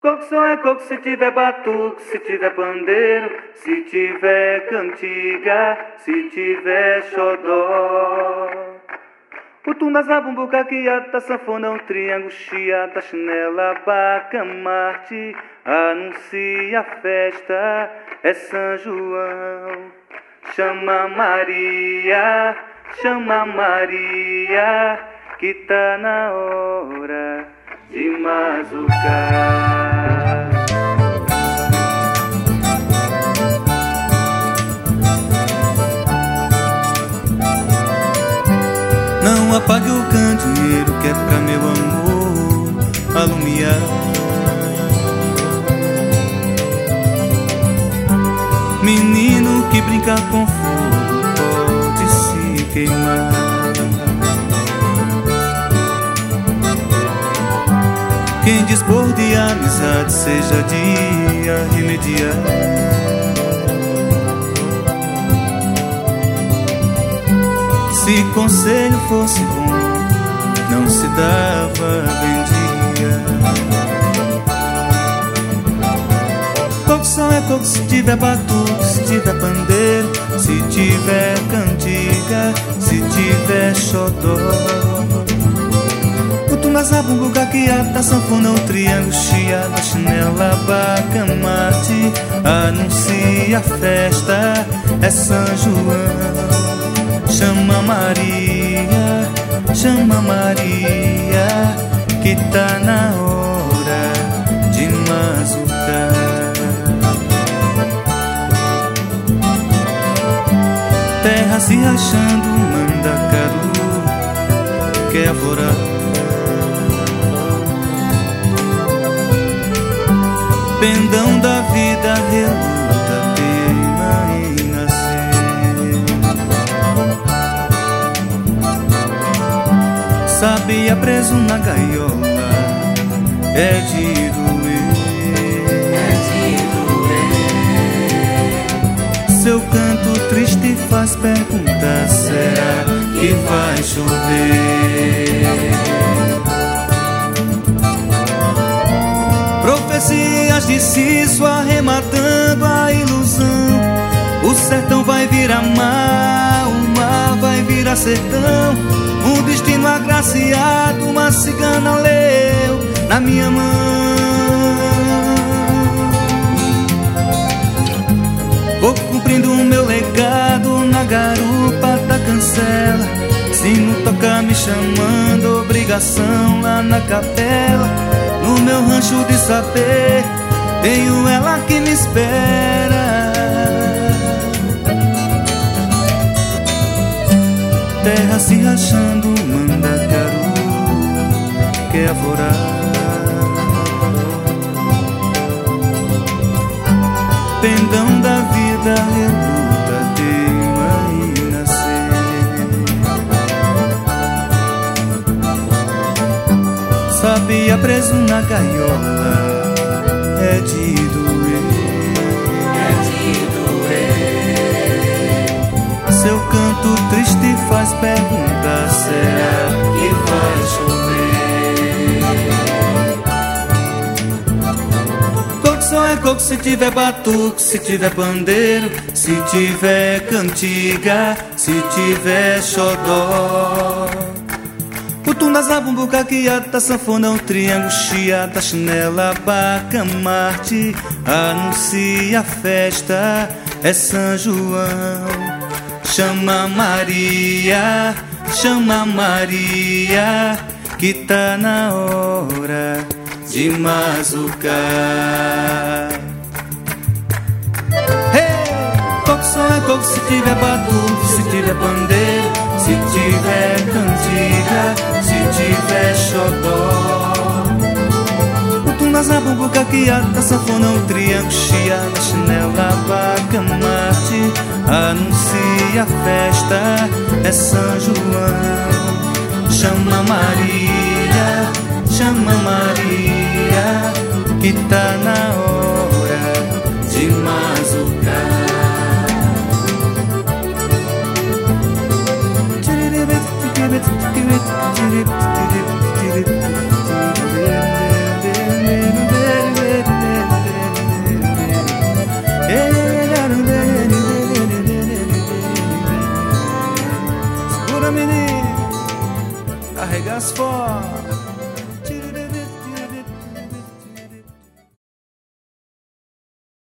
Coco só é coco se tiver batuque, se tiver pandeiro, se tiver cantiga, se tiver xodó. O tunda, zabumbu, caquiata, sanfona, um triângulo, chiata, chinela, bacamarte, anuncia a festa, é São João. Chama Maria, que tá na hora de mazucar. Não apague o candeeiro que é pra meu amor alumiar. Menino que brinca com fogo pode se queimar. Quem dispor de amizade seja de remediar. Se conselho fosse bom, não se dava, vendia. Coco só é coco se tiver batuque, se tiver pandeiro, se tiver cantiga, se tiver xodó. O tuna, zabumbu, caquiata, sanfona, o triângulo, chiada, chinela, bacamarte, anuncia a festa, é São João. Chama Maria, que tá na hora de mazucar. Terra se rachando, Mandacaru quer avorar. Pendão da vida reluta, teima em nascer. Sabia preso na gaiola, é de doer, é de doer. Seu canto triste faz perguntar, será que vai chover? Profecias de Cício arrematando a ilusão. O sertão vai virar mar, o mar vai virar sertão. Um destino agraciado, uma cigana leu na minha mão. Vou cumprindo o meu legado na garupa da cancela. Sino toca me chamando, obrigação lá na capela. No meu rancho de saber, tenho ela que me espera. Terra se rachando, Mandacaru quer avorar. Pendão da vida reluta, teima em nascer. Sabia preso na gaiola, é de doer, é de doer. Seu canto triste faz perguntar, será que vai chover? Coco só é coco se tiver batuque, se tiver pandeiro, se tiver cantiga, se tiver xodó. O tunda, zabumbu, caquiata, sanfona, o triângulo, chiata, chinela, bacamarte, anuncia a festa, é São João. Chama Maria, que tá na hora de mazucar. Hey! Coco só é coco se tiver batuque, se tiver pandeiro, se tiver cantiga, se tiver xodó. O tuna, zabumbu, caquiata, sanfona, o triângulo, chiada, chinela, bacamarte, anuncia a festa, é São João. Chama Maria, que tá na hora de mazucar. Bora menino, arregaça forte.